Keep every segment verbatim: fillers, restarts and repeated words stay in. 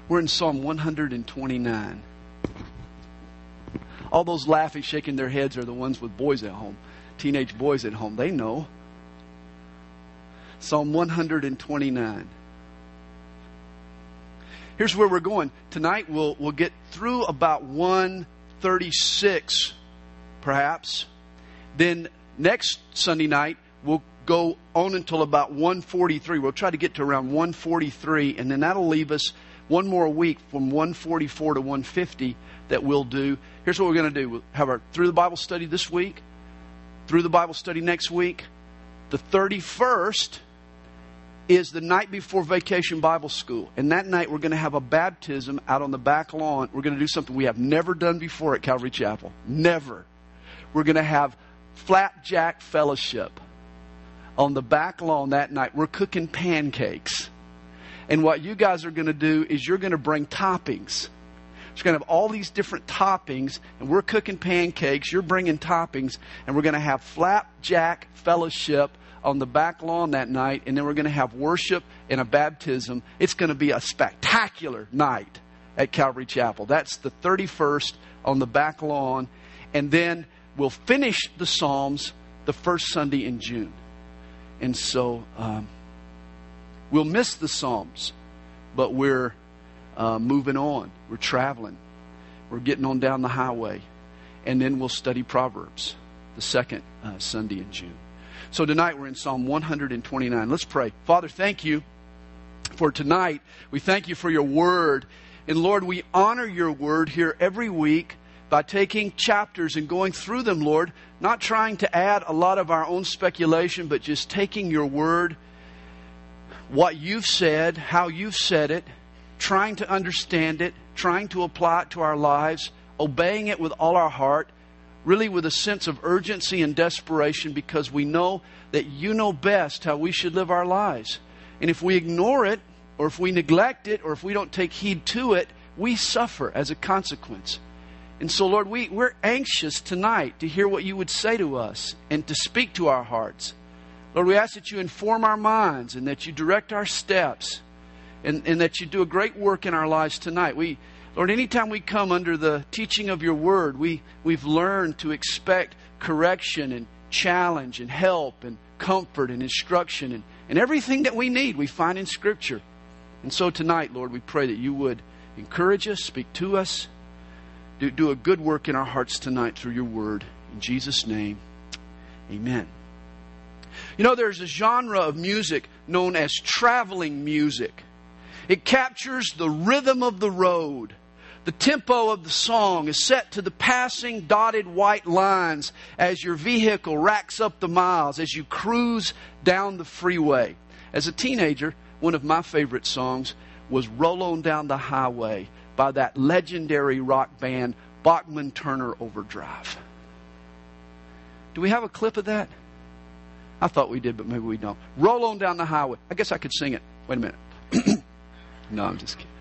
We're in Psalm one twenty-nine. All those laughing, shaking their heads are the ones with boys at home. Teenage boys at home. They know. Psalm one twenty-nine. Here's where we're going. Tonight we'll, we'll get through about one thirty-six, perhaps. Then next Sunday night, we'll go on until about one forty-three. We'll try to get to around one forty-three, and then that'll leave us one more week from one forty-four to one fifty that we'll do. Here's what we're going to do. We'll have our Through the Bible study this week, Through the Bible study next week. The thirty-first is the night before Vacation Bible School. And that night we're going to have a baptism out on the back lawn. We're going to do something we have never done before at Calvary Chapel. Never. We're going to have flapjack fellowship on the back lawn that night. We're cooking pancakes. And what you guys are going to do is you're going to bring toppings. We're going to have all these different toppings, and we're cooking pancakes. You're bringing toppings, and we're going to have flapjack fellowship on the back lawn that night, and then we're going to have worship and a baptism. It's going to be a spectacular night at Calvary Chapel. That's the thirty-first on the back lawn, and then we'll finish the Psalms the first Sunday in June. And so um, we'll miss the Psalms, but we're uh, moving on. We're traveling. We're getting on down the highway, and then we'll study Proverbs the second uh, Sunday in June. So tonight we're in Psalm one twenty-nine. Let's pray. Father, thank you for tonight. We thank you for your word. And Lord, we honor your word here every week by taking chapters and going through them, Lord, not trying to add a lot of our own speculation, but just taking your word, what you've said, how you've said it, trying to understand it, trying to apply it to our lives, obeying it with all our heart, really with a sense of urgency and desperation, because we know that you know best how we should live our lives. And if we ignore it, or if we neglect it, or if we don't take heed to it, we suffer as a consequence. And so, Lord, we, we're anxious tonight to hear what you would say to us and to speak to our hearts. Lord, we ask that you inform our minds and that you direct our steps, and, and that you do a great work in our lives tonight. We Lord, anytime we come under the teaching of your word, we, we've learned to expect correction and challenge and help and comfort and instruction. And, and everything that we need, we find in Scripture. And so tonight, Lord, we pray that you would encourage us, speak to us, do, do a good work in our hearts tonight through your word. In Jesus' name, amen. You know, there's a genre of music known as traveling music. It captures the rhythm of the road. The tempo of the song is set to the passing dotted white lines as your vehicle racks up the miles, as you cruise down the freeway. As a teenager, one of my favorite songs was Roll On Down the Highway by that legendary rock band, Bachman Turner Overdrive. Do we have a clip of that? I thought we did, but maybe we don't. Roll on down the highway. I guess I could sing it. Wait a minute. No, I'm just kidding.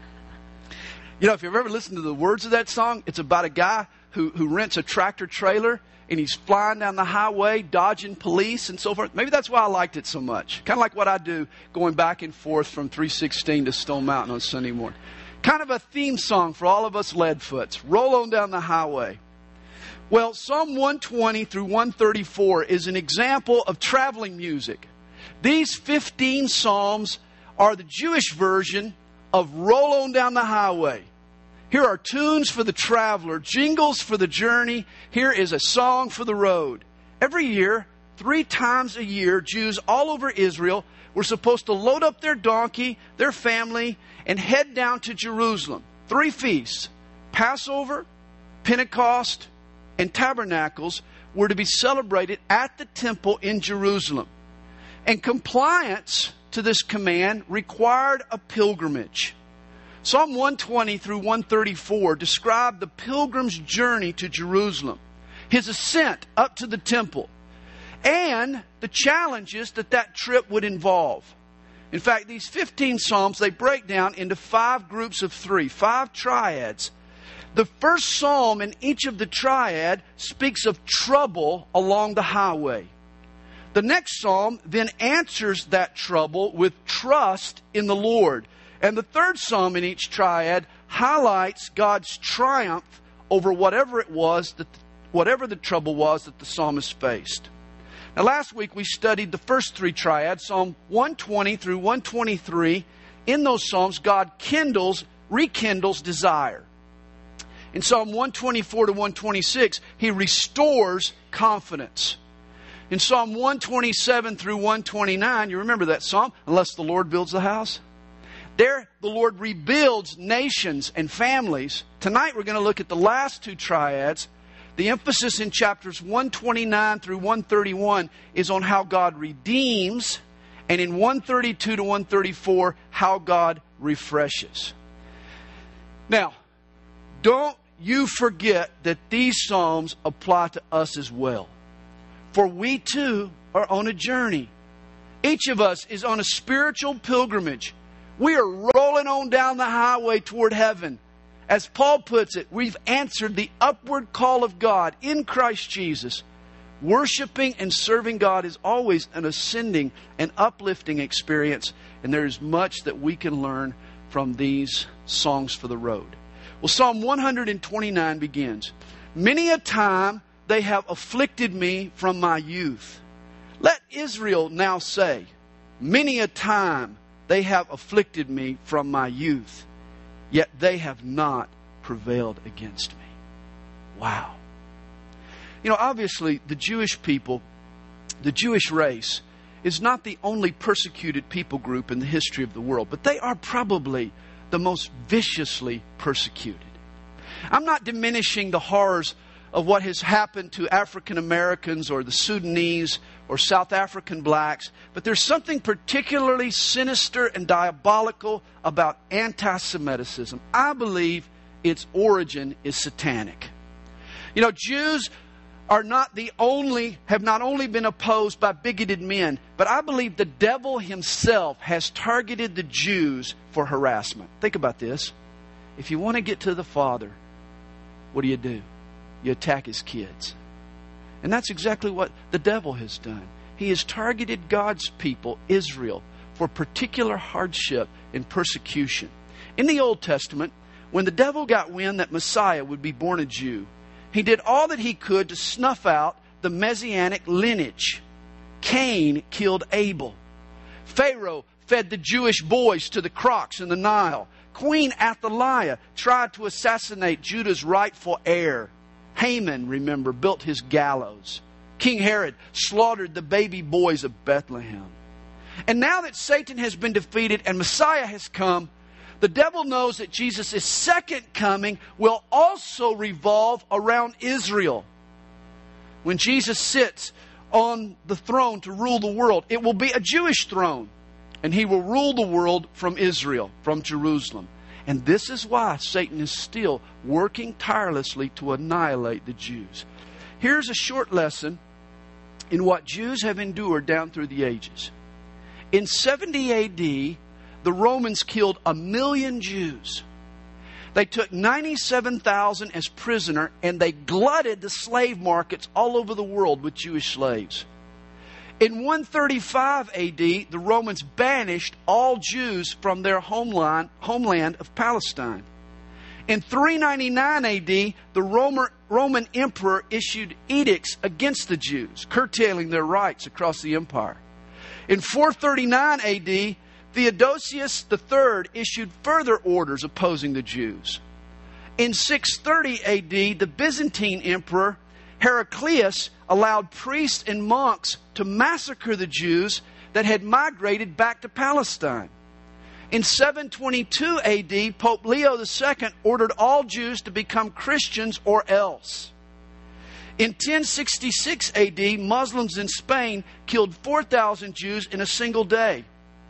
You know, if you've ever listened to the words of that song, it's about a guy who, who rents a tractor trailer and he's flying down the highway, dodging police and so forth. Maybe that's why I liked it so much. Kind of like what I do going back and forth from three sixteen to Stone Mountain on Sunday morning. Kind of a theme song for all of us Leadfoots. Roll on down the highway. Well, Psalm one twenty through one thirty-four is an example of traveling music. These fifteen psalms are the Jewish version of Roll On Down the Highway. Here are tunes for the traveler, jingles for the journey. Here is a song for the road. Every year, three times a year, Jews all over Israel were supposed to load up their donkey, their family, and head down to Jerusalem. Three feasts, Passover, Pentecost, and Tabernacles, were to be celebrated at the temple in Jerusalem. And compliance to this command required a pilgrimage. Psalm one twenty through one thirty-four describe the pilgrim's journey to Jerusalem, his ascent up to the temple, and the challenges that that trip would involve. In fact, these fifteen psalms, they break down into five groups of three, five triads. The first psalm in each of the triad speaks of trouble along the highway. The next psalm then answers that trouble with trust in the Lord. And the third psalm in each triad highlights God's triumph over whatever it was, that whatever the trouble was that the psalmist faced. Now last week we studied the first three triads, Psalm one twenty through one twenty-three. In those psalms, God kindles, rekindles desire. In Psalm one twenty-four to one twenty-six, He restores confidence. In Psalm one twenty-seven through one twenty-nine, you remember that psalm, unless the Lord builds the house. There, the Lord rebuilds nations and families. Tonight, we're going to look at the last two triads. The emphasis in chapters one twenty-nine through one thirty-one is on how God redeems, and in one thirty-two to one thirty-four, how God refreshes. Now, don't you forget that these psalms apply to us as well. For we too are on a journey. Each of us is on a spiritual pilgrimage. We are rolling on down the highway toward heaven. As Paul puts it, we've answered the upward call of God in Christ Jesus. Worshiping and serving God is always an ascending and uplifting experience, and there is much that we can learn from these songs for the road. Well, Psalm one twenty-nine begins, "Many a time they have afflicted me from my youth." Let Israel now say, "Many a time they have afflicted me from my youth, yet they have not prevailed against me." Wow. You know, obviously, the Jewish people, the Jewish race, is not the only persecuted people group in the history of the world, but they are probably the most viciously persecuted. I'm not diminishing the horrors of what has happened to African Americans or the Sudanese or South African blacks, but there's something particularly sinister and diabolical about anti-Semitism. I believe its origin is satanic. You know, Jews are not the only, have not only been opposed by bigoted men, but I believe the devil himself has targeted the Jews for harassment. Think about this. If you want to get to the Father, what do you do? You attack his kids. And that's exactly what the devil has done. He has targeted God's people, Israel, for particular hardship and persecution. In the Old Testament, when the devil got wind that Messiah would be born a Jew, he did all that he could to snuff out the Messianic lineage. Cain killed Abel. Pharaoh fed the Jewish boys to the crocs in the Nile. Queen Athaliah tried to assassinate Judah's rightful heir. Haman, remember, built his gallows. King Herod slaughtered the baby boys of Bethlehem. And now that Satan has been defeated and Messiah has come, the devil knows that Jesus' second coming will also revolve around Israel. When Jesus sits on the throne to rule the world, it will be a Jewish throne. And he will rule the world from Israel, from Jerusalem. And this is why Satan is still working tirelessly to annihilate the Jews. Here's a short lesson in what Jews have endured down through the ages. In seventy A D, the Romans killed a million Jews. They took ninety-seven thousand as prisoner, and they glutted the slave markets all over the world with Jewish slaves. In one thirty-five A D, the Romans banished all Jews from their homeland, homeland of Palestine. In three ninety-nine A D, the Roman, Roman emperor issued edicts against the Jews, curtailing their rights across the empire. In four thirty-nine A D, Theodosius the third issued further orders opposing the Jews. In six thirty A D, the Byzantine emperor Heraclius allowed priests and monks to massacre the Jews that had migrated back to Palestine. In seven twenty-two A D, Pope Leo the second ordered all Jews to become Christians or else. In ten sixty-six A D, Muslims in Spain killed four thousand Jews in a single day.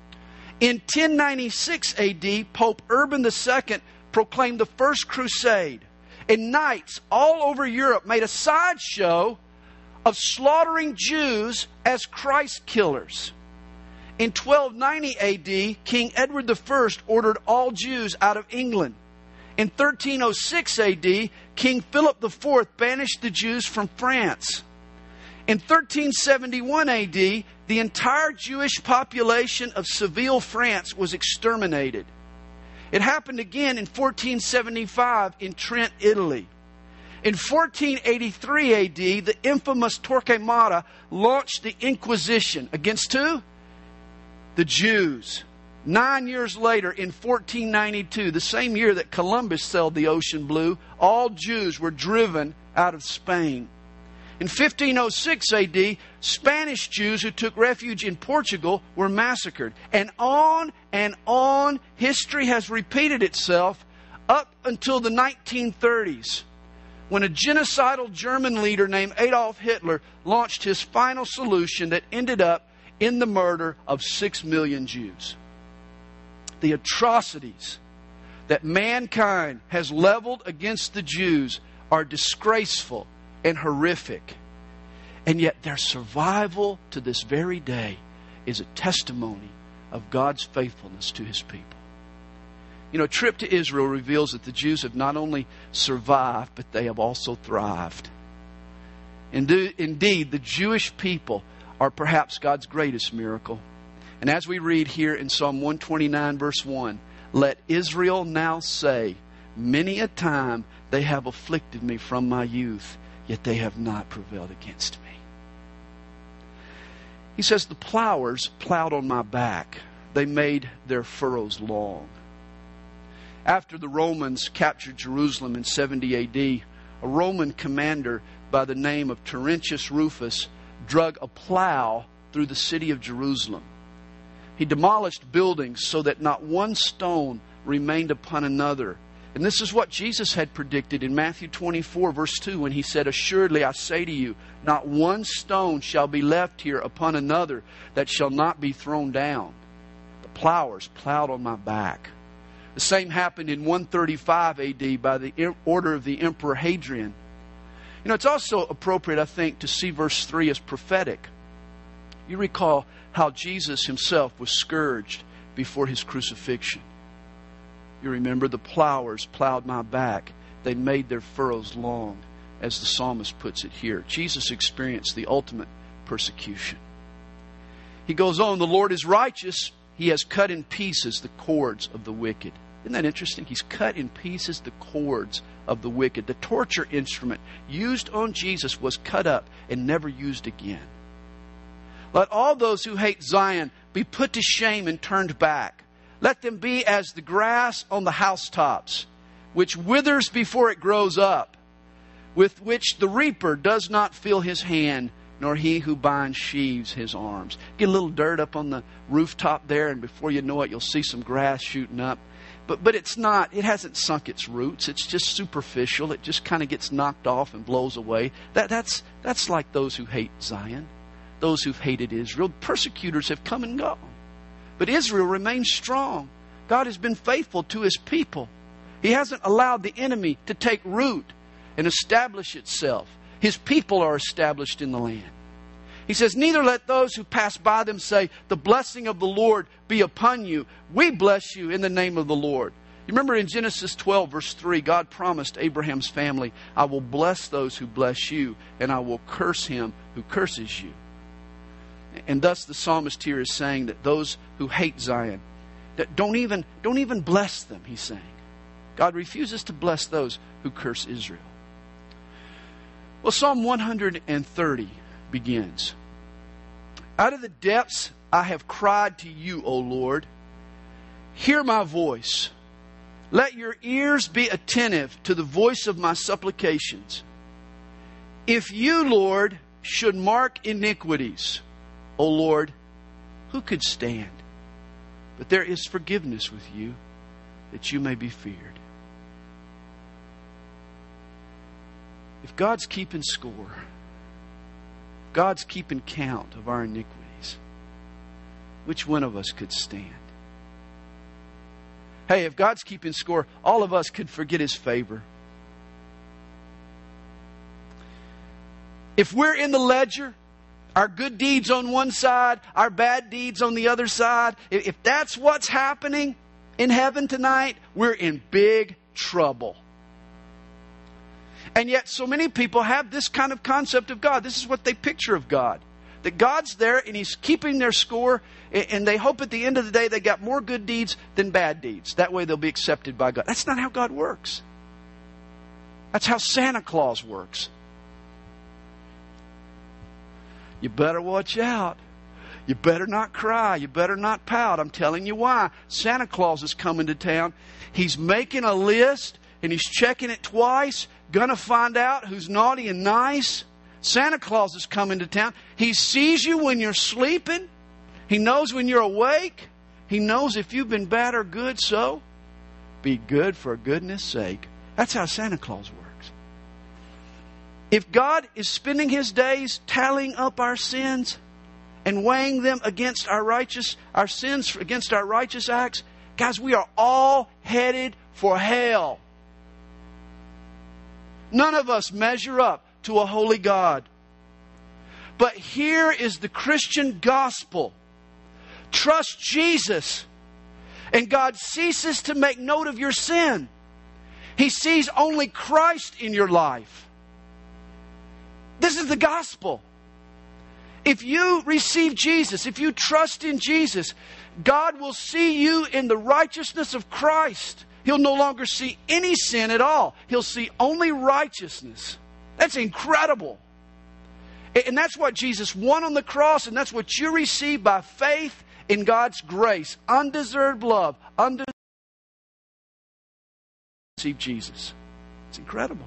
In ten ninety-six A D, Pope Urban the second proclaimed the First Crusade. And knights all over Europe made a sideshow of slaughtering Jews as Christ killers. In twelve ninety A D, King Edward the first ordered all Jews out of England. In thirteen oh six A D, King Philip the fourth banished the Jews from France. In thirteen seventy-one A D, the entire Jewish population of Seville, France was exterminated. It happened again in fourteen seventy-five in Trent, Italy. In fourteen eighty-three A D, the infamous Torquemada launched the Inquisition. Against who? The Jews. Nine years later, in fourteen ninety-two, the same year that Columbus sailed the ocean blue, all Jews were driven out of Spain. In fifteen oh six A D, Spanish Jews who took refuge in Portugal were massacred. And on and on, history has repeated itself up until the nineteen thirties, when a genocidal German leader named Adolf Hitler launched his final solution that ended up in the murder of six million Jews. The atrocities that mankind has leveled against the Jews are disgraceful and horrific. And yet their survival to this very day is a testimony of God's faithfulness to His people. You know, a trip to Israel reveals that the Jews have not only survived, but they have also thrived. Indeed, the Jewish people are perhaps God's greatest miracle. And as we read here in Psalm one twenty-nine, verse one, let Israel now say, many a time they have afflicted me from my youth, yet they have not prevailed against me. He says, the plowers plowed on my back. They made their furrows long. After the Romans captured Jerusalem in seventy A D, a Roman commander by the name of Terentius Rufus drug a plow through the city of Jerusalem. He demolished buildings so that not one stone remained upon another. And this is what Jesus had predicted in Matthew twenty-four, verse two, when He said, assuredly I say to you, not one stone shall be left here upon another that shall not be thrown down. The plowers plowed on my back. The same happened in one thirty-five A D by the order of the Emperor Hadrian. You know, it's also appropriate, I think, to see verse three as prophetic. You recall how Jesus Himself was scourged before His crucifixion. You remember the plowers plowed my back. They made their furrows long, as the psalmist puts it here. Jesus experienced the ultimate persecution. He goes on, the Lord is righteous. He has cut in pieces the cords of the wicked. Isn't that interesting? He's cut in pieces the cords of the wicked. The torture instrument used on Jesus was cut up and never used again. Let all those who hate Zion be put to shame and turned back. Let them be as the grass on the housetops, which withers before it grows up, with which the reaper does not feel his hand, nor he who binds sheaves his arms. Get a little dirt up on the rooftop there, and before you know it, you'll see some grass shooting up. But but it's not, it hasn't sunk its roots. It's just superficial. It just kind of gets knocked off and blows away. That that's that's like those who hate Zion, those who've hated Israel. Persecutors have come and gone. But Israel remains strong. God has been faithful to His people. He hasn't allowed the enemy to take root and establish itself. His people are established in the land. He says, neither let those who pass by them say, the blessing of the Lord be upon you. We bless you in the name of the Lord. You remember in Genesis twelve, verse three, God promised Abraham's family, I will bless those who bless you, and I will curse him who curses you. And thus the psalmist here is saying that those who hate Zion, that don't even, don't even bless them, he's saying. God refuses to bless those who curse Israel. Well, Psalm one thirty begins. Out of the depths I have cried to you, O Lord. Hear my voice. Let your ears be attentive to the voice of my supplications. If you, Lord, should mark iniquities, O Lord, who could stand? But there is forgiveness with you, that you may be feared. If God's keeping score, God's keeping count of our iniquities, which one of us could stand? Hey, if God's keeping score, all of us could forget His favor. If we're in the ledger, our good deeds on one side, our bad deeds on the other side, if that's what's happening in heaven tonight, we're in big trouble. And yet so many people have this kind of concept of God. This is what they picture of God. that God's there and He's keeping their score, and they hope at the end of the day they got more good deeds than bad deeds. That way they'll be accepted by God. That's not how God works. That's how Santa Claus works. You better watch out. You better not cry. You better not pout. I'm telling you why. Santa Claus is coming to town. He's making a list and he's checking it twice. Gonna find out who's naughty and nice. Santa Claus is coming to town. He sees you when you're sleeping. He knows when you're awake. He knows if you've been bad or good. So be good for goodness sake. That's how Santa Claus works. If God is spending His days tallying up our sins and weighing them against our righteous, our sins against our righteous acts, guys, we are all headed for hell. None of us measure up to a holy God. But here is the Christian gospel. Trust Jesus, and God ceases to make note of your sin. He sees only Christ in your life. This is the gospel. If you receive Jesus, if you trust in Jesus, God will see you in the righteousness of Christ. He'll no longer see any sin at all. He'll see only righteousness. That's incredible. And that's what Jesus won on the cross, and that's what you receive by faith in God's grace. Undeserved love. Undeserved receive Jesus. It's incredible.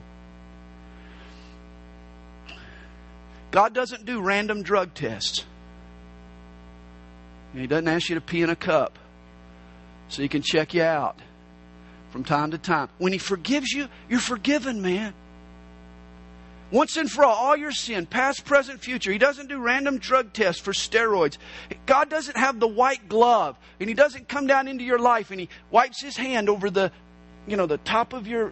God doesn't do random drug tests. He doesn't ask you to pee in a cup so He can check you out from time to time. When He forgives you, you're forgiven, man. Once and for all, all your sin, past, present, future. He doesn't do random drug tests for steroids. God doesn't have the white glove, and He doesn't come down into your life and He wipes His hand over the, you know, the top of your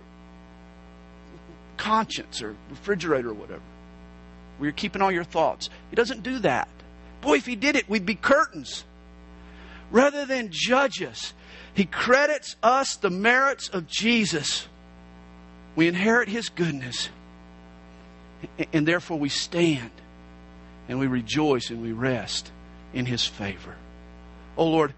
conscience or refrigerator or whatever, where you're keeping all your thoughts. He doesn't do that. Boy, if He did it, we'd be curtains. Rather than judge us, He credits us the merits of Jesus. We inherit His goodness. And therefore we stand and we rejoice and we rest in His favor. Oh Lord,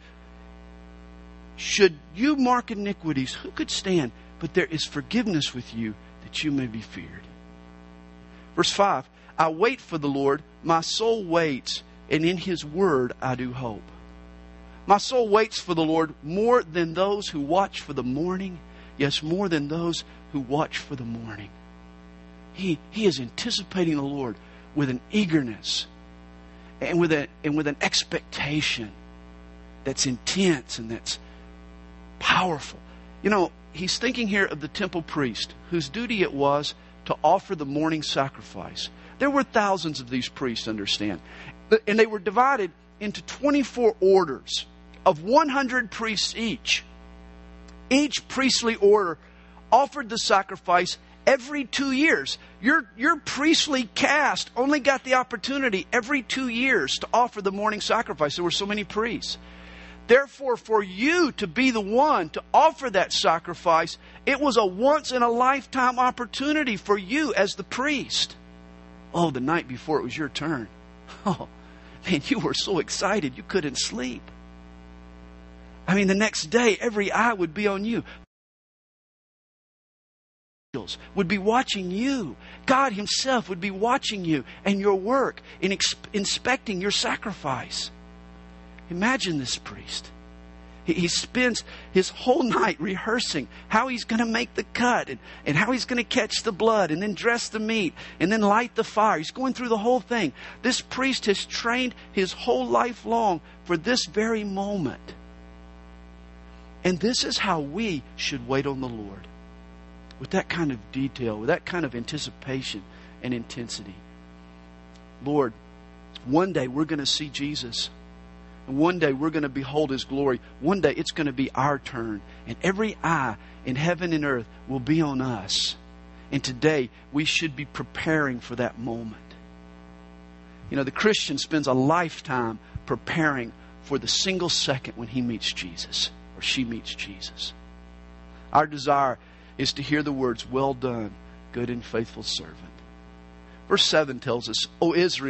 should you mark iniquities, who could stand? But there is forgiveness with you that you may be feared. Verse five, I wait for the Lord, my soul waits, and in His word I do hope. My soul waits for the Lord more than those who watch for the morning. Yes, more than those who watch for the morning. He, he is anticipating the Lord with an eagerness and with, a, and with an expectation that's intense and that's powerful. You know, he's thinking here of the temple priest whose duty it was to offer the morning sacrifice. There were thousands of these priests, understand. And they were divided into twenty-four orders of one hundred priests each. Each priestly order offered the sacrifice every two years. Your, your priestly caste only got the opportunity every two years to offer the morning sacrifice. There were so many priests. Therefore, for you to be the one to offer that sacrifice, it was a once-in-a-lifetime opportunity for you as the priest. Oh, the night before it was your turn. Oh, man, you were so excited you couldn't sleep. I mean, the next day, every eye would be on you. Would be watching you. God Himself would be watching you and your work in ex- inspecting your sacrifice. Imagine this priest. He, he spends his whole night rehearsing how he's going to make the cut and, and how he's going to catch the blood and then dress the meat and then light the fire. He's going through the whole thing. This priest has trained his whole life long for this very moment. And this is how we should wait on the Lord. With that kind of detail, with that kind of anticipation and intensity. Lord, one day we're going to see Jesus. And one day we're going to behold His glory. One day it's going to be our turn. And every eye in heaven and earth will be on us. And today we should be preparing for that moment. You know, the Christian spends a lifetime preparing for the single second when he meets Jesus or she meets Jesus. Our desire is to hear the words, well done, good and faithful servant. Verse seven tells us, O Israel,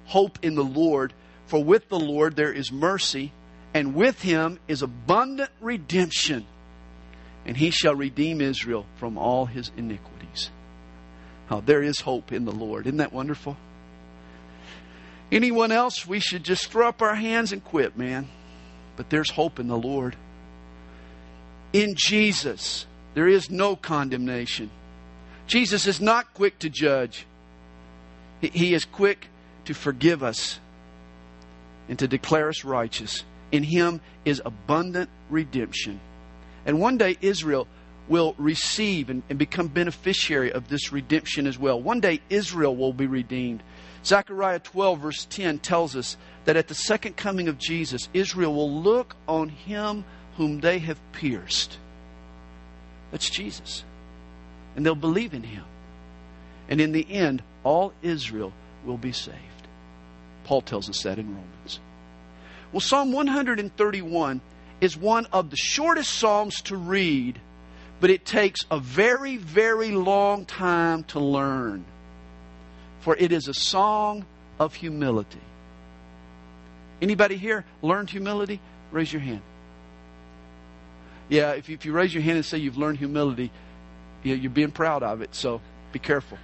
hope in the Lord. For with the Lord there is mercy, and with Him is abundant redemption. And He shall redeem Israel from all his iniquities. Oh, there is hope in the Lord. Isn't that wonderful? Anyone else, we should just throw up our hands and quit, man. But there's hope in the Lord. In Jesus, there is no condemnation. Jesus is not quick to judge. He is quick to forgive us and to declare us righteous. In Him is abundant redemption. And one day Israel will receive and, and become beneficiary of this redemption as well. One day Israel will be redeemed. Zechariah twelve verse ten tells us that at the second coming of Jesus, Israel will look on Him whom they have pierced. That's Jesus. And they'll believe in Him. And in the end, all Israel will be saved. Paul tells us that in Romans. Well, Psalm one thirty-one is one of the shortest psalms to read, but it takes a very, very long time to learn. For it is a song of humility. Anybody here learned humility? Raise your hand. Yeah, if you, if you raise your hand and say you've learned humility, you're being proud of it, so be careful.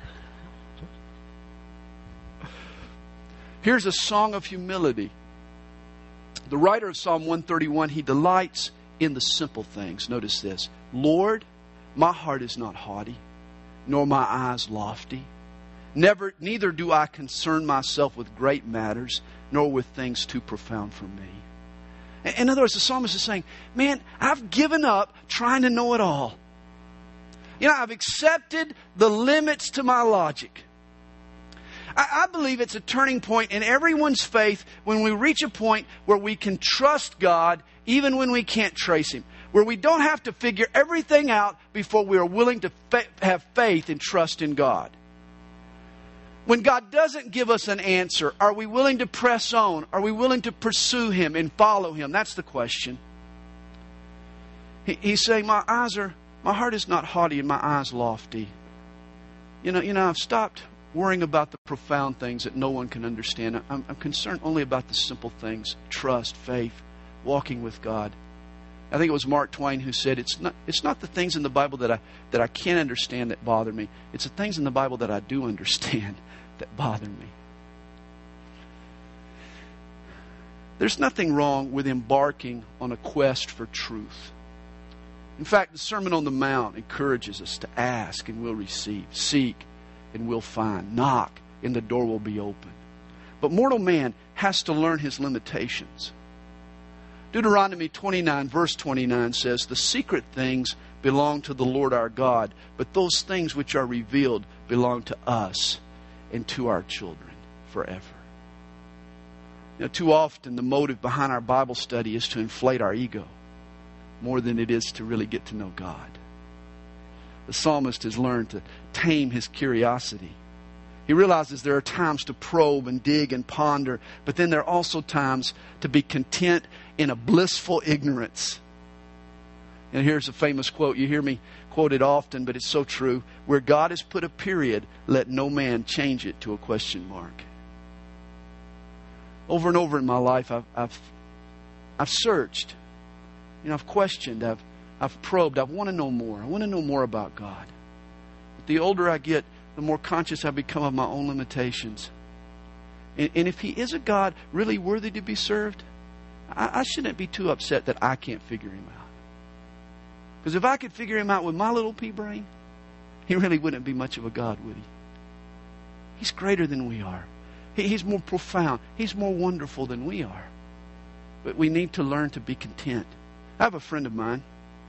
Here's a song of humility. The writer of Psalm one thirty-one, he delights in the simple things. Notice this. Lord, my heart is not haughty, nor my eyes lofty. Never, neither do I concern myself with great matters, nor with things too profound for me. In other words, the psalmist is saying, man, I've given up trying to know it all. You know, I've accepted the limits to my logic. I believe it's a turning point in everyone's faith when we reach a point where we can trust God even when we can't trace Him. Where we don't have to figure everything out before we are willing to fa- have faith and trust in God. When God doesn't give us an answer, are we willing to press on? Are we willing to pursue Him and follow Him? That's the question. He, he's saying, my eyes are, my heart is not haughty and my eyes lofty. You know, you know, I've stopped worrying about the profound things that no one can understand. I'm, I'm concerned only about the simple things. Trust, faith, walking with God. I think it was Mark Twain who said, it's not, it's not the things in the Bible that I, that I can't understand that bother me. It's the things in the Bible that I do understand that bother me. There's nothing wrong with embarking on a quest for truth. In fact, the Sermon on the Mount encourages us to ask and we'll receive, seek and we'll find, knock and the door will be open. But mortal man has to learn his limitations. Deuteronomy twenty-nine verse twenty-nine says, the secret things belong to the Lord our God, but those things which are revealed belong to us and to our children forever. You know, too often the motive behind our Bible study is to inflate our ego more than it is to really get to know God. The psalmist has learned to tame his curiosity. He realizes there are times to probe and dig and ponder, but then there are also times to be content in a blissful ignorance. And here's a famous quote. You hear me quote it often, but it's so true. Where God has put a period, let no man change it to a question mark. Over and over in my life, I've I've, I've searched. You know, I've questioned. I've I've probed. I want to know more. I want to know more about God. But the older I get, the more conscious I become of my own limitations. And, and if He is a God really worthy to be served, I, I shouldn't be too upset that I can't figure Him out. Because if I could figure Him out with my little pea brain, He really wouldn't be much of a God, would He? He's greater than we are. He, he's more profound. He's more wonderful than we are. But we need to learn to be content. I have a friend of mine.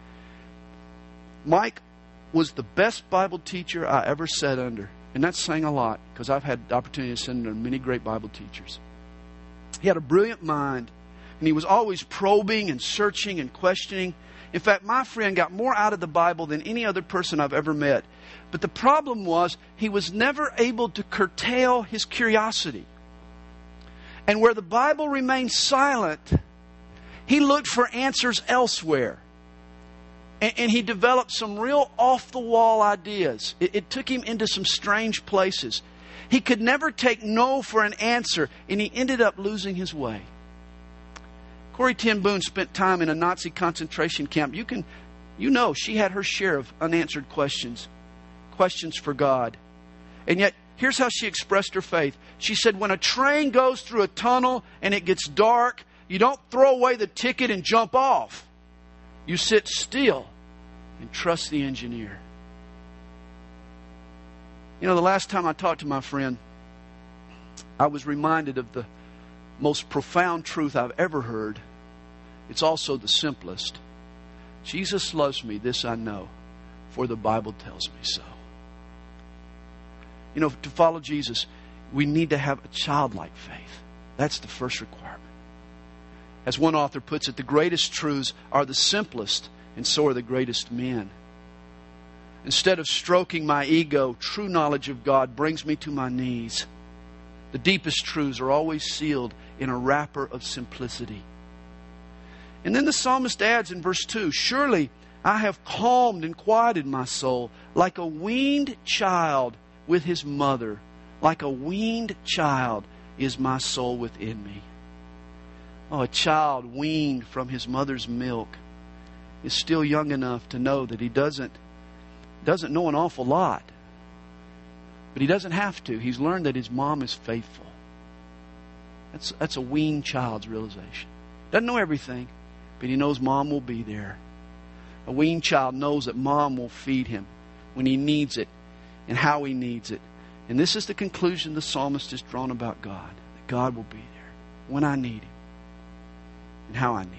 Mike was the best Bible teacher I ever sat under. And that's saying a lot, because I've had the opportunity to sit under many great Bible teachers. He had a brilliant mind, and he was always probing and searching and questioning. In fact, my friend got more out of the Bible than any other person I've ever met. But the problem was, he was never able to curtail his curiosity. And where the Bible remained silent, he looked for answers elsewhere. And, and he developed some real off-the-wall ideas. It, it took him into some strange places. He could never take no for an answer, and he ended up losing his way. Corrie ten Boom spent time in a Nazi concentration camp. You can, you know, she had her share of unanswered questions, questions for God. And yet, here's how she expressed her faith. She said, when a train goes through a tunnel and it gets dark, you don't throw away the ticket and jump off. You sit still and trust the engineer. You know, the last time I talked to my friend, I was reminded of the most profound truth I've ever heard. It's also the simplest. Jesus loves me, this I know, for the Bible tells me so. You know, to follow Jesus, we need to have a childlike faith. That's the first requirement. As one author puts it, the greatest truths are the simplest, and so are the greatest men. Instead of stroking my ego, true knowledge of God brings me to my knees. The deepest truths are always sealed in a wrapper of simplicity. And then the psalmist adds in verse two, surely I have calmed and quieted my soul like a weaned child with his mother. Like a weaned child is my soul within me. Oh, a child weaned from his mother's milk is still young enough to know that he doesn't, doesn't know an awful lot. But he doesn't have to. He's learned that his mom is faithful. That's, that's a weaned child's realization. Doesn't know everything, but he knows mom will be there. A weaned child knows that mom will feed him when he needs it and how he needs it. And this is the conclusion the psalmist has drawn about God. That God will be there when I need him and how I need him.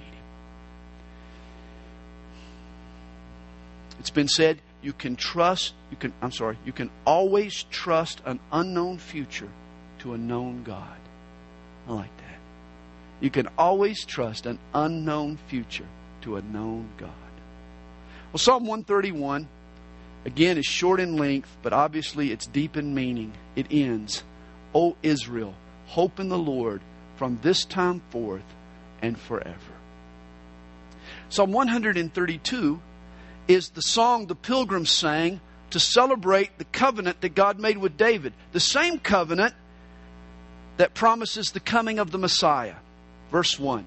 It's been said, you can trust, you can, I'm sorry, you can always trust an unknown future to a known God. I like that. You can always trust an unknown future to a known God. Well, Psalm one thirty-one, again, is short in length, but obviously it's deep in meaning. It ends, O Israel, hope in the Lord from this time forth and forever. Psalm one thirty-two is the song the pilgrims sang to celebrate the covenant that God made with David. The same covenant that promises the coming of the Messiah. Verse one.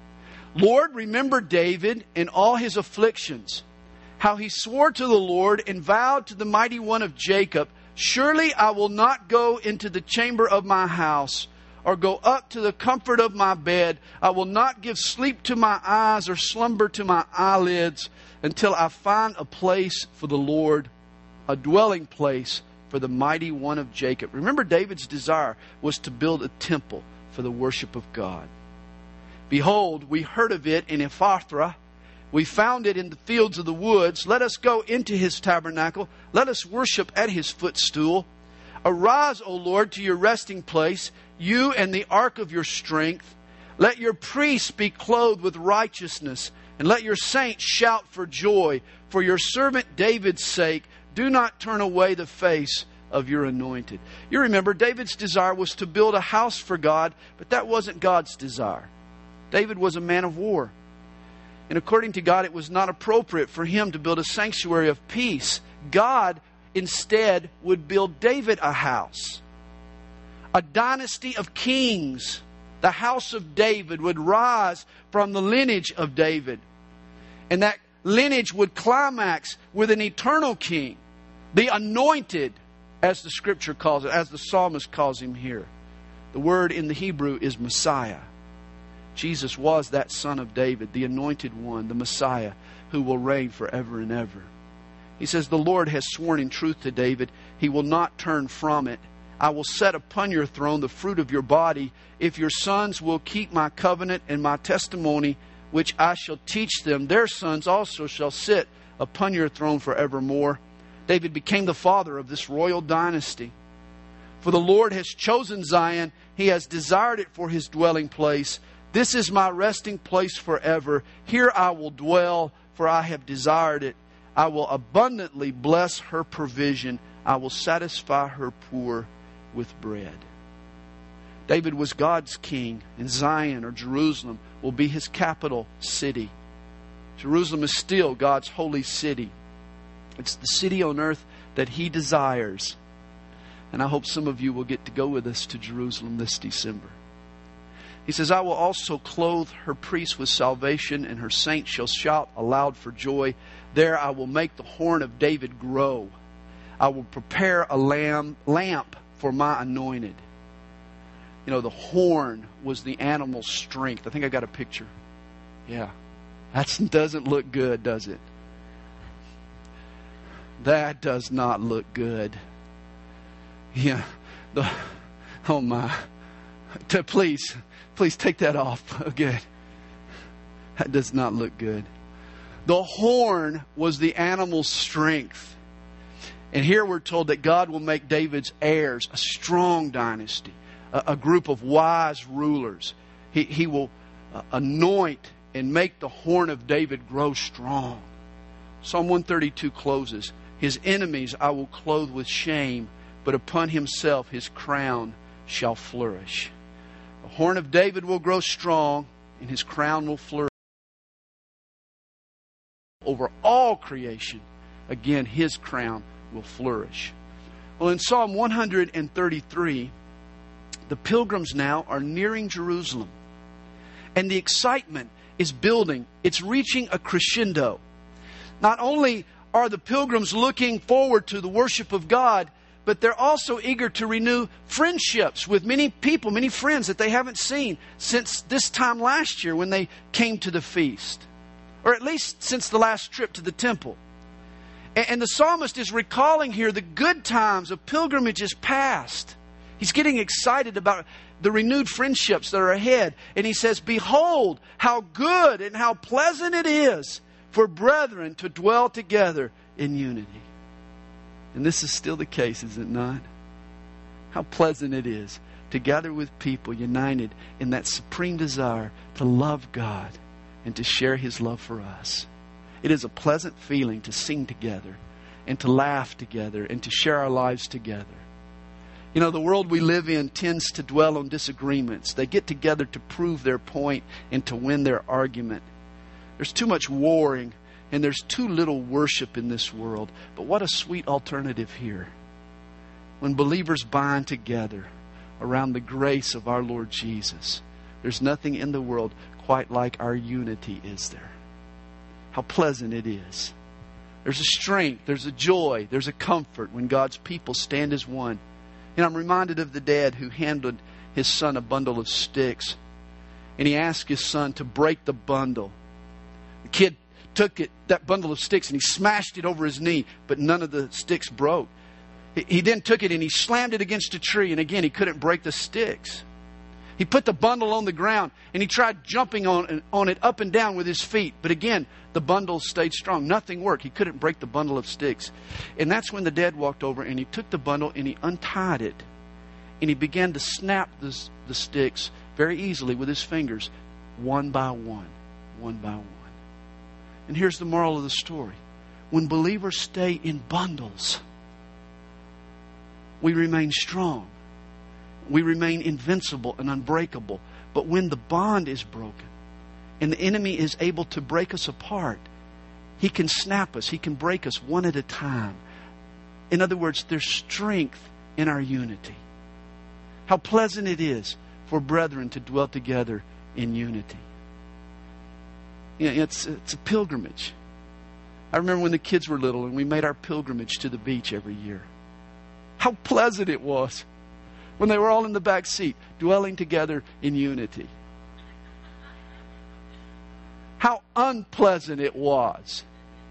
Lord, remember David in all his afflictions, how he swore to the Lord and vowed to the Mighty One of Jacob, surely I will not go into the chamber of my house, or go up to the comfort of my bed. I will not give sleep to my eyes or slumber to my eyelids until I find a place for the Lord, a dwelling place for the Mighty One of Jacob. Remember, David's desire was to build a temple for the worship of God. Behold, we heard of it in Ephrathah. We found it in the fields of the woods. Let us go into his tabernacle. Let us worship at his footstool. Arise, O Lord, to your resting place, you and the ark of your strength. Let your priests be clothed with righteousness, and let your saints shout for joy. For your servant David's sake, do not turn away the face of your anointed. You remember, David's desire was to build a house for God, but that wasn't God's desire. David was a man of war. And according to God, it was not appropriate for him to build a sanctuary of peace. God instead would build David a house. A dynasty of kings. The house of David would rise from the lineage of David. And that lineage would climax with an eternal king. The anointed, as the scripture calls it, as the psalmist calls him here. The word in the Hebrew is Messiah. Jesus was that son of David, the anointed one, the Messiah, who will reign forever and ever. He says, the Lord has sworn in truth to David. He will not turn from it. I will set upon your throne the fruit of your body. If your sons will keep my covenant and my testimony, which I shall teach them, their sons also shall sit upon your throne forevermore. David became the father of this royal dynasty. For the Lord has chosen Zion. He has desired it for his dwelling place. This is my resting place forever. Here I will dwell, for I have desired it. I will abundantly bless her provision. I will satisfy her poor with bread. David was God's king, and Zion, or Jerusalem, will be his capital city. Jerusalem is still God's holy city. It's the city on earth that he desires. And I hope some of you will get to go with us to Jerusalem this December. He says, I will also clothe her priests with salvation, and her saints shall shout aloud for joy. There I will make the horn of David grow. I will prepare a lamb, lamp for my anointed. You know, the horn was the animal's strength. I think I got a picture. Yeah. That doesn't look good, does it? That does not look good. Yeah. The, oh my. To, please, please take that off. Okay. That does not look good. The horn was the animal's strength. And here we're told that God will make David's heirs a strong dynasty, a, a group of wise rulers. He, he will uh, anoint and make the horn of David grow strong. Psalm one thirty-two closes, His enemies I will clothe with shame, but upon himself his crown shall flourish. The horn of David will grow strong, and his crown will flourish over all creation. Again, his crown will flourish. Well, in Psalm one thirty-three, the pilgrims now are nearing Jerusalem. And the excitement is building. It's reaching a crescendo. Not only are the pilgrims looking forward to the worship of God, but they're also eager to renew friendships with many people, many friends that they haven't seen since this time last year when they came to the feast. Or at least since the last trip to the temple. And the psalmist is recalling here the good times of pilgrimages past. He's getting excited about the renewed friendships that are ahead. And he says, behold, how good and how pleasant it is for brethren to dwell together in unity. And this is still the case, is it not? How pleasant it is to gather with people united in that supreme desire to love God and to share His love for us. It is a pleasant feeling to sing together and to laugh together and to share our lives together. You know, the world we live in tends to dwell on disagreements. They get together to prove their point and to win their argument. There's too much warring and there's too little worship in this world. But what a sweet alternative here. When believers bind together around the grace of our Lord Jesus, there's nothing in the world quite like our unity, is there? How pleasant it is. There's a strength, there's a joy, there's a comfort when God's people stand as one. And I'm reminded of the dad who handed his son a bundle of sticks. And he asked his son to break the bundle. The kid took it, that bundle of sticks, and he smashed it over his knee, but none of the sticks broke. He then took it and he slammed it against a tree, and again he couldn't break the sticks. He put the bundle on the ground and he tried jumping on, on it up and down with his feet. But again, the bundle stayed strong. Nothing worked. He couldn't break the bundle of sticks. And that's when the dad walked over and he took the bundle and he untied it. And he began to snap the, the sticks very easily with his fingers, one by one, one by one. And here's the moral of the story. When believers stay in bundles, we remain strong. We remain invincible and unbreakable. But when the bond is broken and the enemy is able to break us apart, he can snap us. He can break us one at a time. In other words, there's strength in our unity. How pleasant it is for brethren to dwell together in unity. You know, it's, it's a pilgrimage. I remember when the kids were little and we made our pilgrimage to the beach every year. How pleasant it was when they were all in the back seat, dwelling together in unity. How unpleasant it was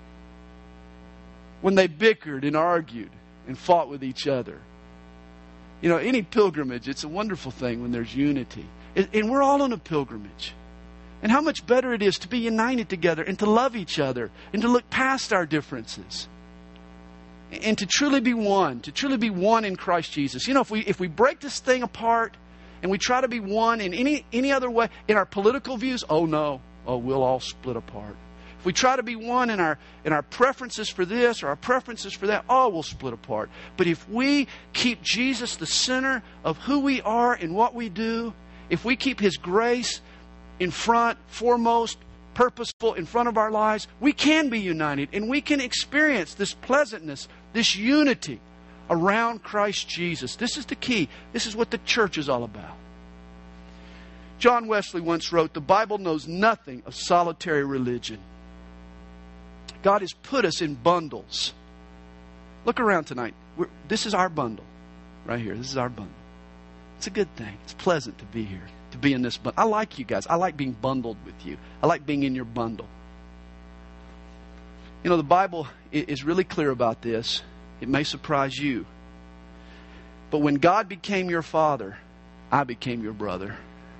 when they bickered and argued and fought with each other. You know, any pilgrimage, it's a wonderful thing when there's unity. And we're all on a pilgrimage. And how much better it is to be united together and to love each other and to look past our differences. And to truly be one, to truly be one in Christ Jesus. You know, if we if we break this thing apart and we try to be one in any any other way, in our political views, oh no, oh we'll all split apart. If we try to be one in our in our preferences for this or our preferences for that, oh we'll split apart. But if we keep Jesus the center of who we are and what we do, if we keep His grace in front, foremost, purposeful in front of our lives, we can be united and we can experience this pleasantness, this unity around Christ Jesus. This is the key. This is what the church is all about. John Wesley once wrote, "The Bible knows nothing of solitary religion." God has put us in bundles. Look around tonight. We're, this is our bundle right here. This is our bundle. It's a good thing. It's pleasant to be here, to be in this bundle. I like you guys. I like being bundled with you. I like being in your bundle. You know, the Bible is really clear about this. It may surprise you. But when God became your father, I became your brother.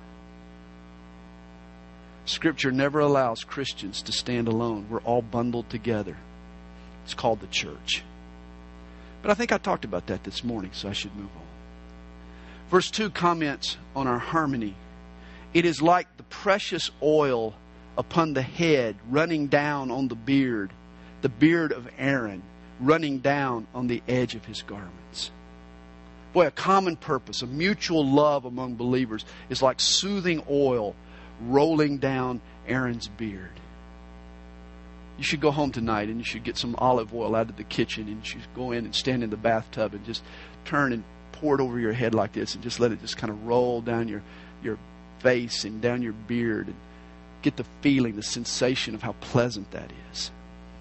Scripture never allows Christians to stand alone. We're all bundled together. It's called the church. But I think I talked about that this morning, so I should move on. Verse two comments on our harmony. It is like the precious oil upon the head running down on the beard, the beard of Aaron running down on the edge of his garments. Boy, a common purpose, a mutual love among believers is like soothing oil rolling down Aaron's beard. You should go home tonight and you should get some olive oil out of the kitchen and you should go in and stand in the bathtub and just turn and pour it over your head like this and just let it just kind of roll down your, your face and down your beard and get the feeling, the sensation of how pleasant that is.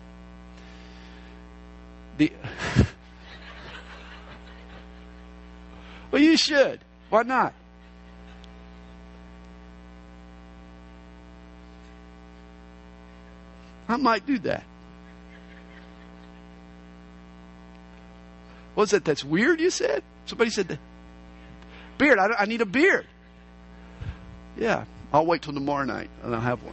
The well, you should. Why not? I might do that. What's that? That's weird, you said? Somebody said that. Beard. I, I need a beard. Yeah. I'll wait till tomorrow night and I'll have one.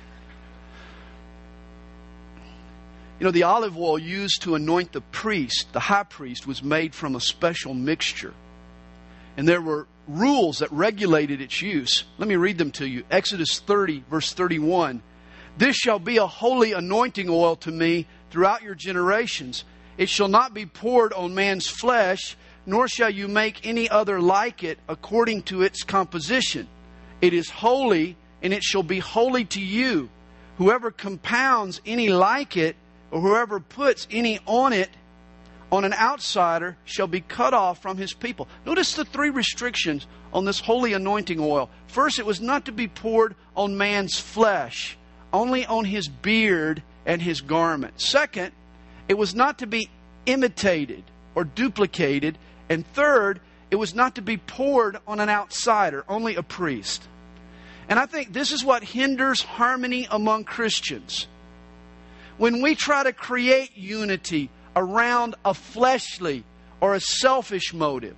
You know, the olive oil used to anoint the priest, the high priest, was made from a special mixture. And there were rules that regulated its use. Let me read them to you. Exodus thirty, verse thirty-one. This shall be a holy anointing oil to me throughout your generations. It shall not be poured on man's flesh, nor shall you make any other like it according to its composition. It is holy, and it shall be holy to you. Whoever compounds any like it, or whoever puts any on it, on an outsider, shall be cut off from his people. Notice the three restrictions on this holy anointing oil. First, it was not to be poured on man's flesh, only on his beard and his garment. Second, it was not to be imitated or duplicated. And third, it was not to be poured on an outsider, only a priest. And I think this is what hinders harmony among Christians. When we try to create unity around a fleshly or a selfish motive,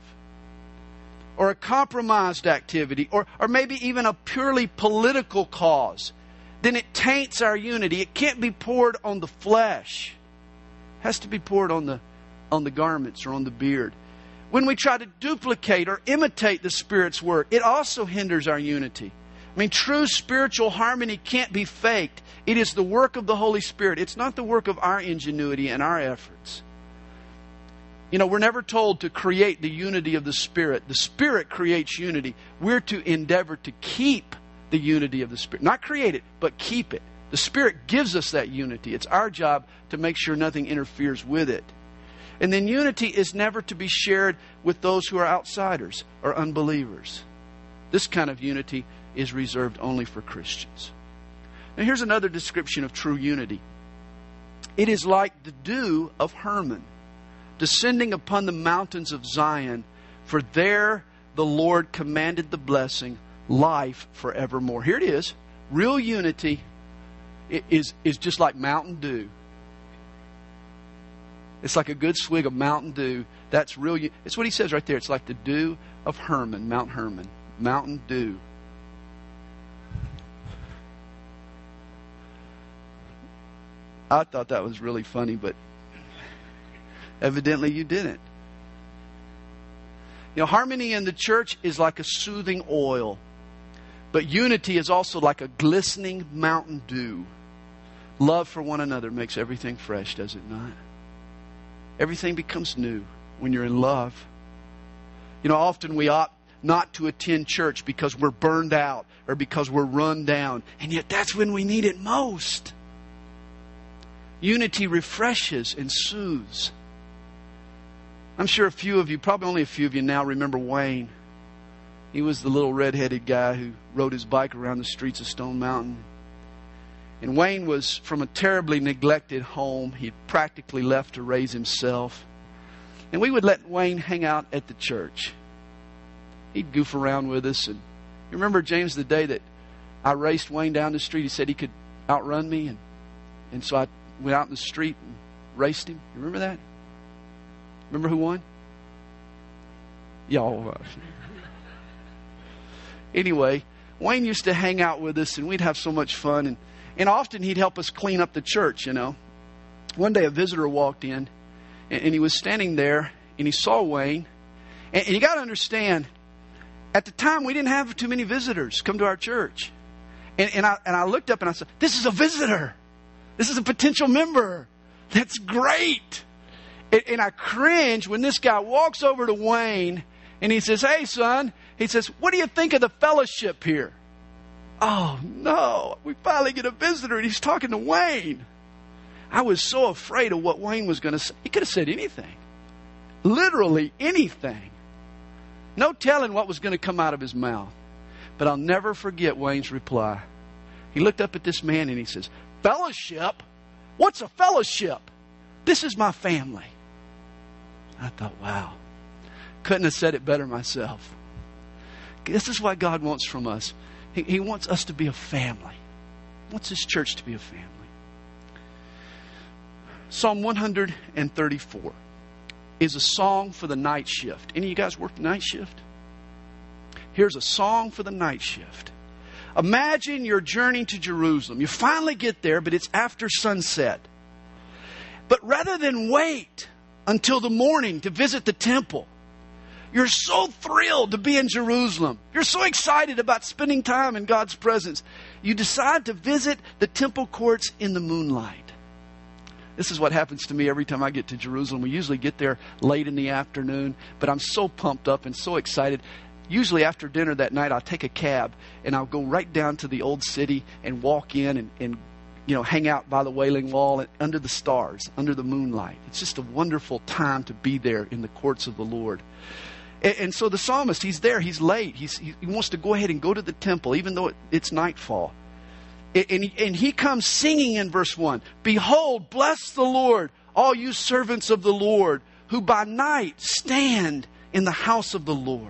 or a compromised activity, or, or maybe even a purely political cause, then it taints our unity. It can't be poured on the flesh. It has to be poured on the, on the garments or on the beard. When we try to duplicate or imitate the Spirit's work, it also hinders our unity. I mean, true spiritual harmony can't be faked. It is the work of the Holy Spirit. It's not the work of our ingenuity and our efforts. You know, we're never told to create the unity of the Spirit. The Spirit creates unity. We're to endeavor to keep the unity of the Spirit. Not create it, but keep it. The Spirit gives us that unity. It's our job to make sure nothing interferes with it. And then unity is never to be shared with those who are outsiders or unbelievers. This kind of unity is reserved only for Christians. Now here's another description of true unity. It is like the dew of Hermon, descending upon the mountains of Zion, for there the Lord commanded the blessing, life forevermore. Here it is. Real unity is, is just like mountain dew. It's like a good swig of Mountain Dew. That's real. It's what he says right there. It's like the dew of Hermon, Mount Hermon. Mountain Dew. I thought that was really funny, but evidently you didn't. You know, harmony in the church is like a soothing oil, but unity is also like a glistening Mountain Dew. Love for one another makes everything fresh, does it not? Everything becomes new when you're in love. You know, often we opt not to attend church because we're burned out or because we're run down. And yet that's when we need it most. Unity refreshes and soothes. I'm sure a few of you, probably only a few of you now, remember Wayne. He was the little red-headed guy who rode his bike around the streets of Stone Mountain. And Wayne was from a terribly neglected home. He'd practically left to raise himself. And we would let Wayne hang out at the church. He'd goof around with us. And you remember, James, the day that I raced Wayne down the street, he said he could outrun me. And, and so I went out in the street and raced him. You remember that? Remember who won? Y'all. Uh, anyway, Wayne used to hang out with us, and we'd have so much fun. And, and often he'd help us clean up the church, you know. One day a visitor walked in, and, and he was standing there, and he saw Wayne. And, and you got to understand, at the time we didn't have too many visitors come to our church. And, and, I, and I looked up and I said, this is a visitor. This is a potential member. That's great. And, and I cringe when this guy walks over to Wayne and he says, hey, son. He says, what do you think of the fellowship here? Oh, no. We finally get a visitor and he's talking to Wayne. I was so afraid of what Wayne was going to say. He could have said anything. Literally anything. No telling what was going to come out of his mouth. But I'll never forget Wayne's reply. He looked up at this man and he says, fellowship? What's a fellowship? This is my family. I thought, wow. Couldn't have said it better myself. This is what God wants from us. He, he wants us to be a family. He wants His church to be a family. Psalm one thirty-four is a song for the night shift. Any of you guys work the night shift? Here's a song for the night shift. Imagine you're journeying to Jerusalem. You finally get there, but it's after sunset. But rather than wait until the morning to visit the temple, you're so thrilled to be in Jerusalem. You're so excited about spending time in God's presence. You decide to visit the temple courts in the moonlight. This is what happens to me every time I get to Jerusalem. We usually get there late in the afternoon, but I'm so pumped up and so excited. Usually after dinner that night, I'll take a cab and I'll go right down to the old city and walk in and, and you know, hang out by the Wailing Wall and under the stars, under the moonlight. It's just a wonderful time to be there in the courts of the Lord. And, and so the psalmist, he's there, he's late. He's, he wants to go ahead and go to the temple, even though it, it's nightfall. And, and, he, and he comes singing in verse one, behold, bless the Lord, all you servants of the Lord, who by night stand in the house of the Lord.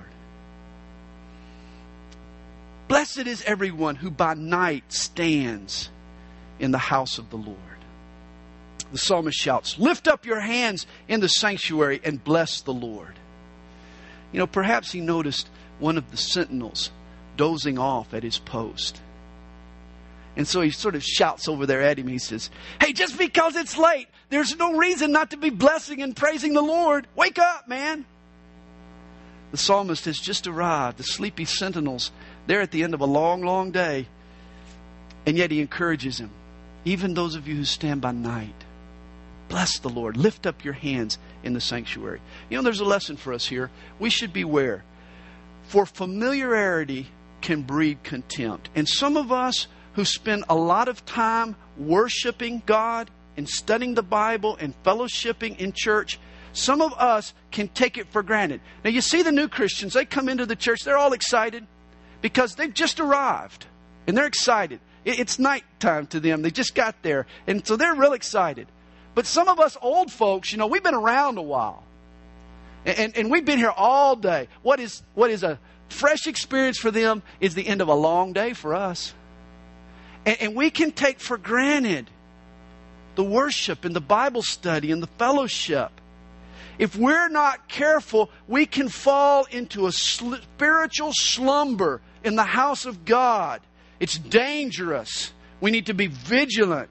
Blessed is everyone who by night stands in the house of the Lord. The psalmist shouts, lift up your hands in the sanctuary and bless the Lord. You know, perhaps he noticed one of the sentinels dozing off at his post. And so he sort of shouts over there at him. He says, hey, just because it's late, there's no reason not to be blessing and praising the Lord. Wake up, man. The psalmist has just arrived. The sleepy sentinels, they're at the end of a long, long day. And yet he encourages him. Even those of you who stand by night, bless the Lord. Lift up your hands in the sanctuary. You know, there's a lesson for us here. We should beware. For familiarity can breed contempt. And some of us who spend a lot of time worshiping God and studying the Bible and fellowshipping in church, some of us can take it for granted. Now you see the new Christians, they come into the church, they're all excited because they've just arrived and they're excited. It's nighttime to them. They just got there. And so they're real excited. But some of us old folks, you know, we've been around a while. And, and, and we've been here all day. What is, what is a fresh experience for them is the end of a long day for us. And, and we can take for granted the worship and the Bible study and the fellowship. If we're not careful, we can fall into a sl- spiritual slumber in the house of God. It's dangerous. We need to be vigilant.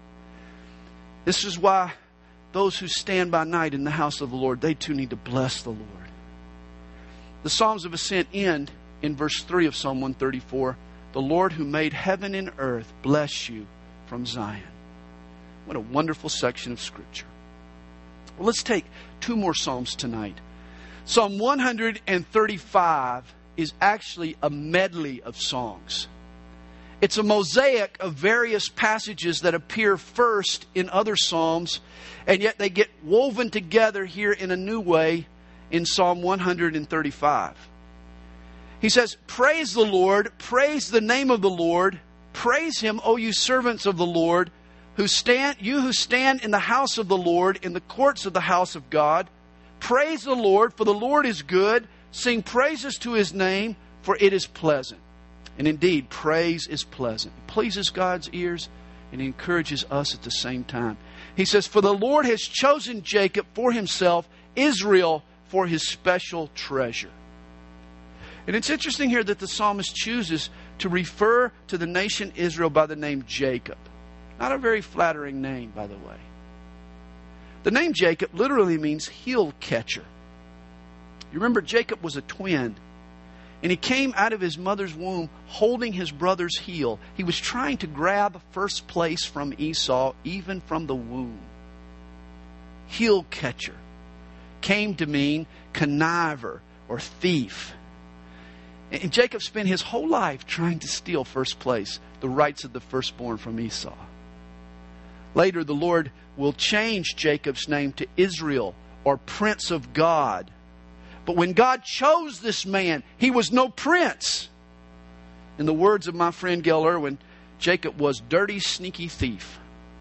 This is why those who stand by night in the house of the Lord, they too need to bless the Lord. The Psalms of Ascent end in verse three of Psalm one thirty-four. The Lord who made heaven and earth bless you from Zion. What a wonderful section of Scripture. Well, let's take two more Psalms tonight. Psalm one thirty-five is actually a medley of songs. It's a mosaic of various passages that appear first in other Psalms, and yet they get woven together here in a new way in Psalm one thirty-five. He says, praise the Lord, praise the name of the Lord, praise Him, O you servants of the Lord, who stand, you who stand in the house of the Lord, in the courts of the house of God. Praise the Lord, for the Lord is good. Sing praises to His name, for it is pleasant. And indeed, praise is pleasant. It pleases God's ears, and He encourages us at the same time. He says, for the Lord has chosen Jacob for Himself, Israel for His special treasure. And it's interesting here that the psalmist chooses to refer to the nation Israel by the name Jacob. Not a very flattering name, by the way. The name Jacob literally means heel catcher. You remember, Jacob was a twin. And he came out of his mother's womb holding his brother's heel. He was trying to grab first place from Esau, even from the womb. Heel catcher came to mean conniver or thief. And Jacob spent his whole life trying to steal first place, the rights of the firstborn from Esau. Later, the Lord will change Jacob's name to Israel, or Prince of God. But when God chose this man, he was no prince. In the words of my friend Gail Irwin, Jacob was dirty, sneaky thief.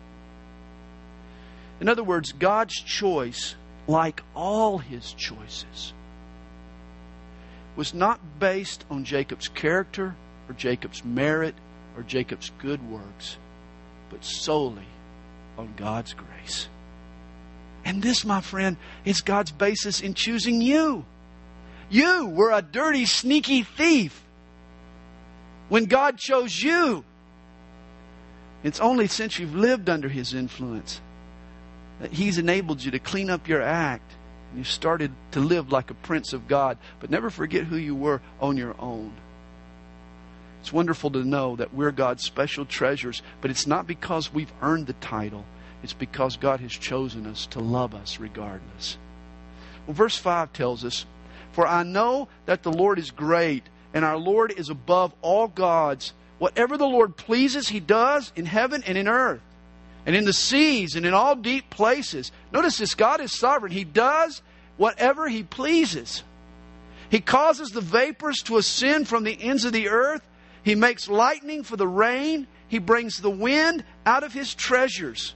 In other words, God's choice, like all His choices, was not based on Jacob's character or Jacob's merit or Jacob's good works, but solely on God's grace. And this, my friend, is God's basis in choosing you. You were a dirty, sneaky thief when God chose you. It's only since you've lived under His influence that He's enabled you to clean up your act. And you've started to live like a prince of God. But never forget who you were on your own. It's wonderful to know that we're God's special treasures. But it's not because we've earned the title. It's because God has chosen us to love us regardless. Well, verse five tells us, for I know that the Lord is great, and our Lord is above all gods. Whatever the Lord pleases, He does in heaven and in earth, and in the seas and in all deep places. Notice this, God is sovereign. He does whatever He pleases. He causes the vapors to ascend from the ends of the earth. He makes lightning for the rain. He brings the wind out of His treasures.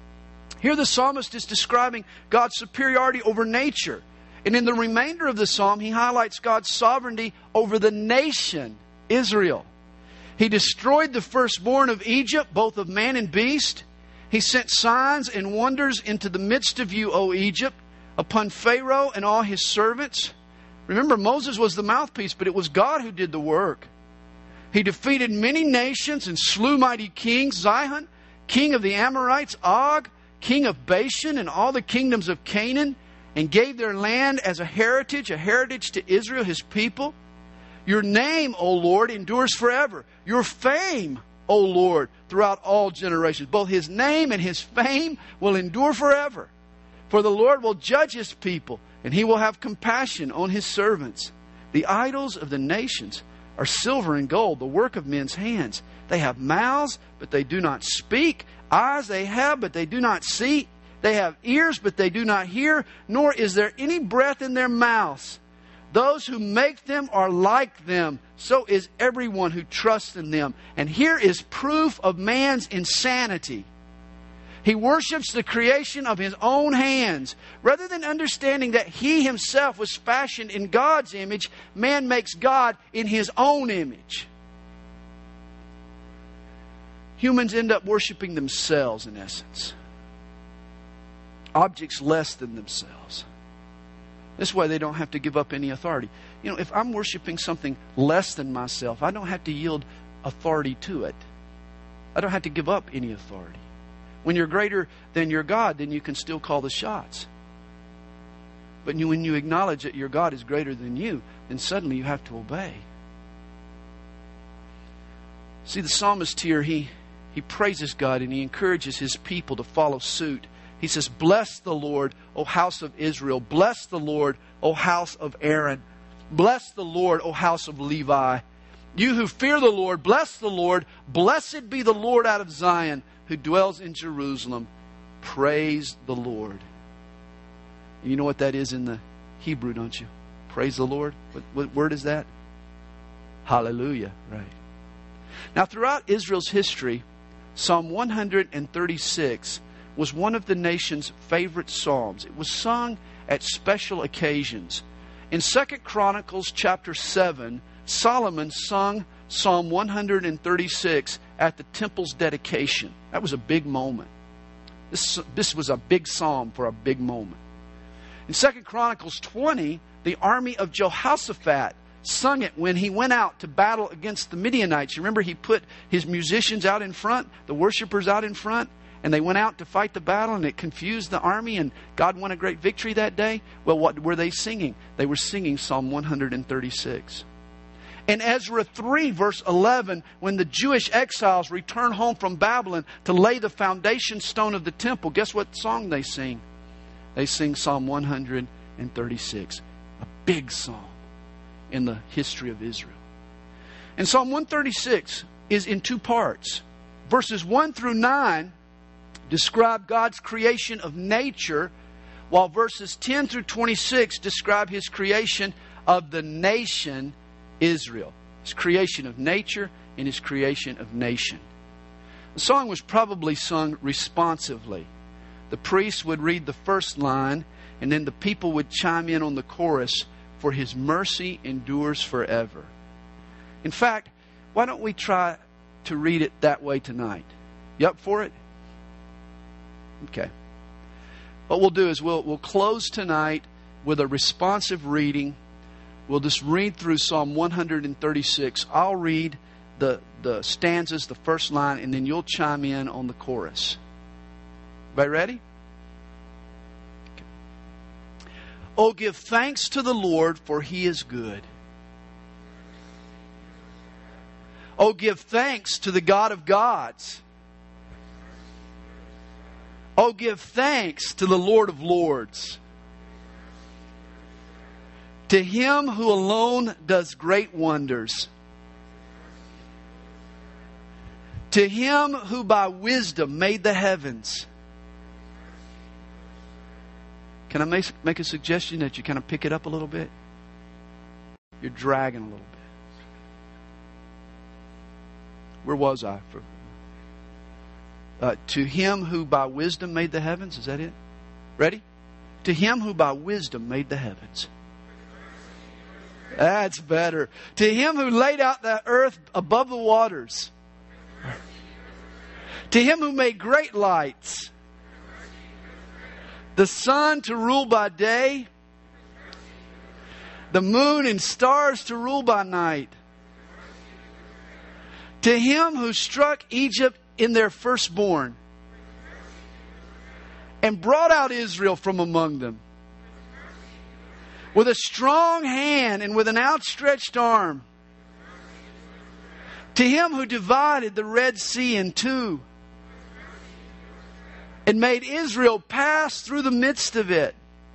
Here the psalmist is describing God's superiority over nature. And in the remainder of the psalm, he highlights God's sovereignty over the nation, Israel. He destroyed the firstborn of Egypt, both of man and beast. He sent signs and wonders into the midst of you, O Egypt, upon Pharaoh and all his servants. Remember, Moses was the mouthpiece, but it was God who did the work. He defeated many nations and slew mighty kings, Sihon, king of the Amorites, Og, king of Bashan, and all the kingdoms of Canaan, and gave their land as a heritage, a heritage to Israel, His people. Your name, O Lord, endures forever. Your fame, O Lord, throughout all generations. Both His name and His fame will endure forever. For the Lord will judge His people, and He will have compassion on His servants. The idols of the nations are silver and gold, the work of men's hands. They have mouths, but they do not speak. Eyes they have, but they do not see. They have ears, but they do not hear, nor is there any breath in their mouths. Those who make them are like them. So is everyone who trusts in them. And here is proof of man's insanity. He worships the creation of his own hands. Rather than understanding that he himself was fashioned in God's image, man makes God in his own image. Humans end up worshiping themselves, in essence. Objects less than themselves. This way they don't have to give up any authority. You know, if I'm worshiping something less than myself, I don't have to yield authority to it. I don't have to give up any authority. When you're greater than your God, then you can still call the shots. But when you acknowledge that your God is greater than you, then suddenly you have to obey. See, the psalmist here, he, he praises God and he encourages his people to follow suit. He says, bless the Lord, O house of Israel. Bless the Lord, O house of Aaron. Bless the Lord, O house of Levi. You who fear the Lord, bless the Lord. Blessed be the Lord out of Zion, who dwells in Jerusalem. Praise the Lord. You know what that is in the Hebrew, don't you? Praise the Lord. What, what word is that? Hallelujah. Right. Now, throughout Israel's history, Psalm one thirty-six was one of the nation's favorite psalms. It was sung at special occasions. In Second Chronicles chapter seven, Solomon sung Psalm one thirty-six at the temple's dedication. That was a big moment. This, this was a big psalm for a big moment. In Second Chronicles twenty, the army of Jehoshaphat sung it when he went out to battle against the Midianites. You remember he put his musicians out in front, the worshipers out in front, and they went out to fight the battle, and it confused the army, and God won a great victory that day. Well, what were they singing? They were singing Psalm one thirty-six. In Ezra three, verse eleven, when the Jewish exiles return home from Babylon to lay the foundation stone of the temple, guess what song they sing? They sing Psalm one thirty-six, a big psalm in the history of Israel. And Psalm one thirty-six is in two parts. Verses one through nine describe God's creation of nature, while verses ten through twenty-six describe His creation of the nation Israel. His creation of nature and His creation of nation. The song was probably sung responsively. The priest would read the first line, and then the people would chime in on the chorus, for His mercy endures forever. In fact, why don't we try to read it that way tonight? You up for it? Okay. What we'll do is we'll, we'll close tonight with a responsive reading. We'll just read through Psalm one thirty-six. I'll read the, the stanzas, the first line, and then you'll chime in on the chorus. Everybody ready? Okay. Oh, give thanks to the Lord, for He is good. Oh, give thanks to the God of gods. Oh, give thanks to the Lord of lords. To Him who alone does great wonders. To Him who by wisdom made the heavens. Can I make, make a suggestion that you kind of pick it up a little bit? You're dragging a little bit. Where was I? For, uh, to Him who by wisdom made the heavens. Is that it? Ready? To Him who by wisdom made the heavens. That's better. To Him who laid out the earth above the waters. To Him who made great lights. The sun to rule by day. The moon and stars to rule by night. To Him who struck Egypt in their firstborn and brought out Israel from among them with a strong hand and with an outstretched arm. To Him who divided the Red Sea in two and made Israel pass through the midst of it,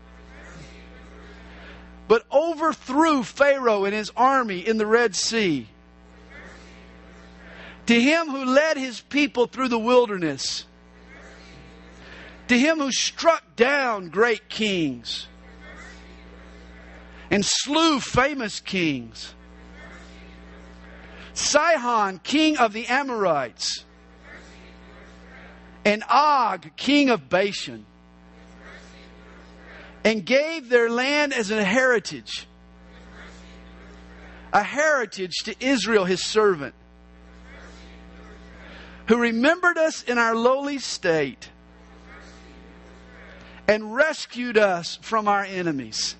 but overthrew Pharaoh and his army in the Red Sea. To Him who led His people through the wilderness. To Him who struck down great kings and slew famous kings. Sihon, king of the Amorites, and Og, king of Bashan, and gave their land as a heritage, a heritage to Israel His servant, who remembered us in our lowly state and rescued us from our enemies,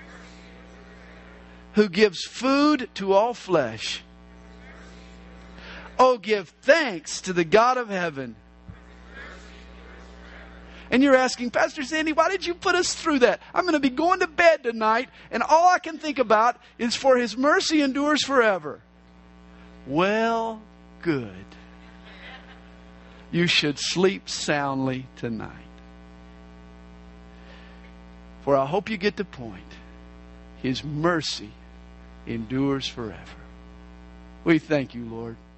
who gives food to all flesh. Oh, give thanks to the God of heaven. And you're asking, Pastor Sandy, why did you put us through that? I'm going to be going to bed tonight, and all I can think about is for His mercy endures forever. Well, good. You should sleep soundly tonight. For I hope you get the point. His mercy endures forever. We thank you, Lord.